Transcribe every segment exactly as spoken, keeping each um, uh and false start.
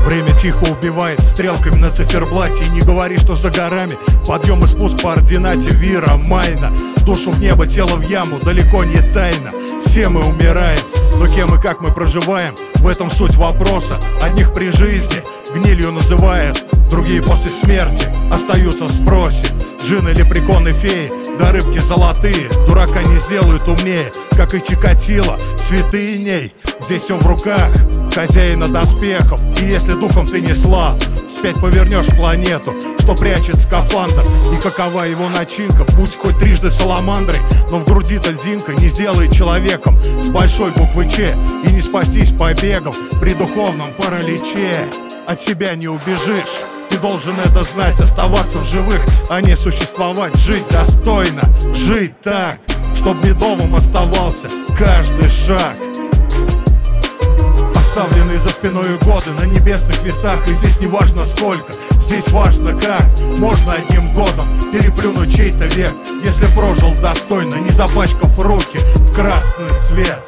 Время тихо убивает стрелками на циферблате. И не говори, что за горами подъем и спуск по ординате Вира Майна. Душу в небо, тело в яму, далеко не тайна. Все мы умираем, но кем и как мы проживаем, в этом суть вопроса. Одних при жизни гнилью называют, другие после смерти остаются в спросе. Джин или приконы феи, да рыбки золотые дурака не сделают умнее, как и Чикатило, святыней. Здесь все в руках хозяина доспехов. И если духом ты не слаб, вспять повернешь планету, что прячет скафандр. И какова его начинка, будь хоть трижды саламандрой, но в груди-то льдинка не сделает человеком с большой буквы Ч. И не спастись побегом при духовном параличе. От себя не убежишь, ты должен это знать. Оставаться в живых, а не существовать. Жить достойно, жить так, чтоб медовым оставался каждый шаг. Оставленные за спиной годы на небесных весах. И здесь не важно сколько, здесь важно как. Можно одним годом переплюнуть чей-то век, если прожил достойно, не запачкав руки в красный цвет.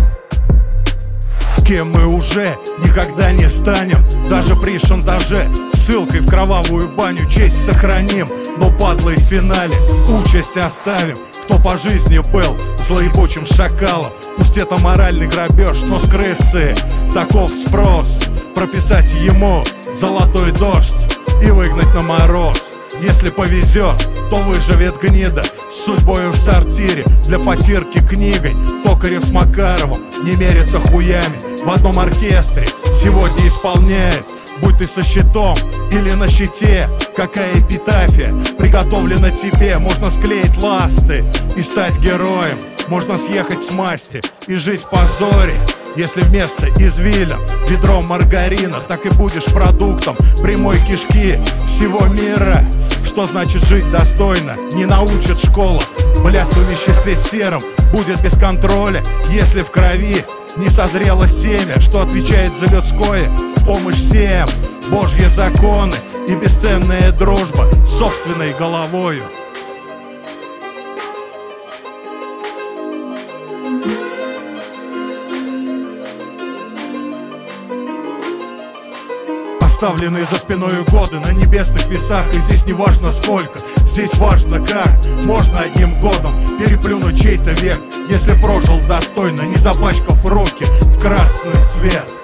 Кем мы уже никогда не станем, даже при шантаже. Ссылкой в кровавую баню честь сохраним, но падлой в финале участь оставим. Кто по жизни был злоебучим шакалом, пусть это моральный грабеж, но с крысы таков спрос. Прописать ему золотой дождь и выгнать на мороз. Если повезет, то выживет гнида с судьбою в сортире для потирки книгой. Токарев с Макаровым не мерятся хуями в одном оркестре. Сегодня исполняет, будь ты со щитом или на щите. Какая эпитафия приготовлена тебе. Можно склеить ласты и стать героем. Можно съехать с масти и жить в позоре. Если вместо извилин ведро маргарина, так и будешь продуктом прямой кишки всего мира. Что значит жить достойно, не научит школа. Блядство в веществе сером будет без контроля, если в крови не созрело семя, что отвечает за людское в помощь всем. Божьи законы и бесценная дружба с собственной головою. Оставленные за спиной годы на небесных весах. И здесь не важно сколько, здесь важно как. Можно одним годом переплюнуть чей-то век, если прожил достойно, не запачкав руки в красный цвет.